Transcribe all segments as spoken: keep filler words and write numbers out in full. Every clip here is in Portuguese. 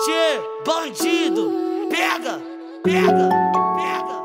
Tchê, bandido, pega, pega, pega.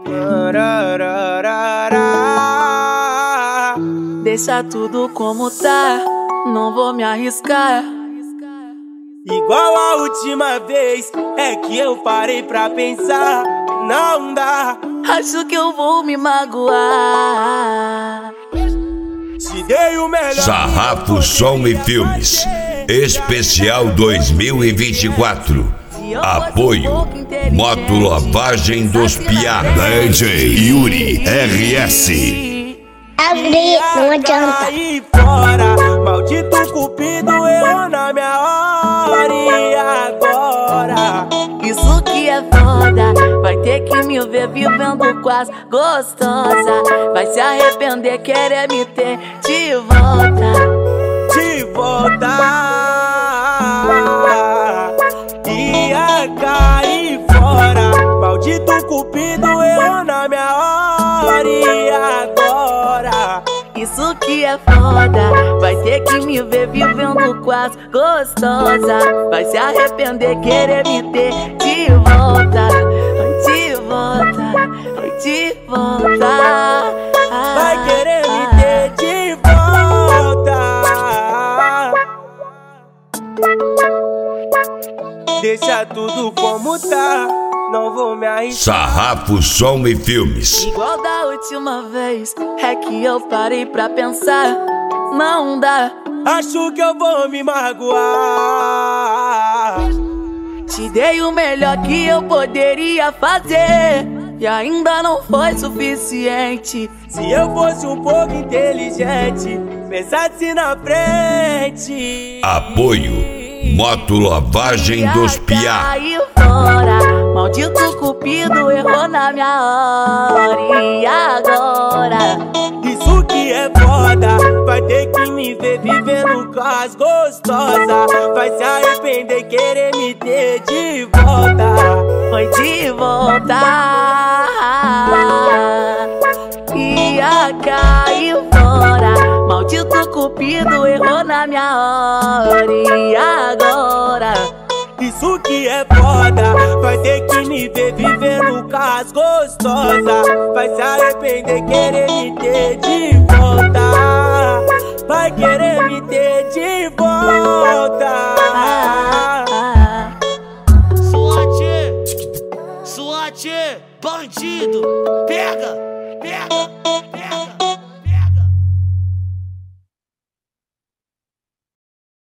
Deixa tudo como tá, não vou me arriscar. Igual a última vez, é que eu parei pra pensar. Não dá, Acho que eu vou me magoar. te dei o melhor. Sarrafo Som e Filmes Especial dois mil e vinte e quatro. Apoio Moto Lavagem dos Piá. D J Yuri R S. Abrir, não adianta. Caí fora, maldito cupido errou na minha hora. E agora? Isso que é foda, vai ter que me ver vivendo quase gostosa. Vai se arrepender, querer me ter de volta. De volta. Ia cair fora, maldito cupido errou na minha hora. E agora? Isso que é foda, vai ter que me ver vivendo quase gostosa. Vai se arrepender, querer me ter de volta. De volta, de volta. Vai querer me ter de volta. Deixa tudo como tá, não vou me arriscar. Sarrafo Som e Filmes. Igual da última vez, é que eu parei pra pensar. Não dá, Acho que eu vou me magoar. te dei o melhor que eu poderia fazer e ainda não foi suficiente. Se eu fosse um pouco inteligente, pensasse na frente. Apoio Moto Lavagem dos Piá. Caiu fora, maldito cupido errou na minha hora. E agora? Isso que é foda, vai ter que me ver vivendo com as gostosas. Vai se arrepender, querer me ter de volta. Foi de volta. Ia cair fora, maldito cupido errou na minha hora. E agora? Isso que é foda, vai ter que me ver vivendo com as gostosas. Vai se arrepender, querer me ter de volta. Vai querer